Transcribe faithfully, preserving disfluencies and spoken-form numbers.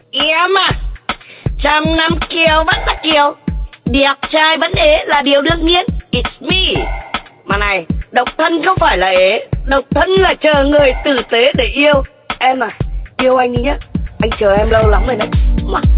Em à, trăm năm kiều vẫn là kiều, đẹp trai vẫn ế là điều đương nhiên. It's me. Mà này, độc thân không phải là ế, độc thân là chờ người tử tế để yêu. Em à, yêu anh đi nhé, anh chờ em lâu lắm rồi đấy. Mà